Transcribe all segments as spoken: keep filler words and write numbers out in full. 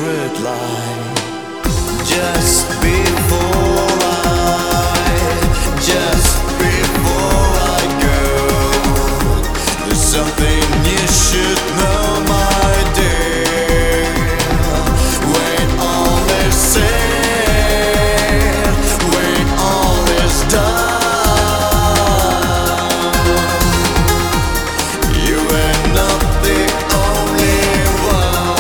secret lie. Just before I, just before I go, there's something you should know, my dear. When all is said, when all is done, you are not the only one.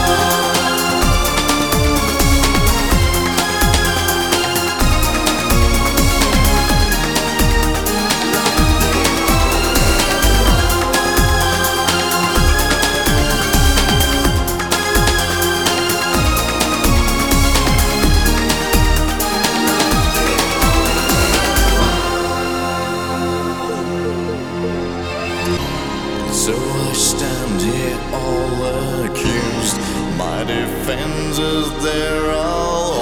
So I stand here all accused. My defenses, they're all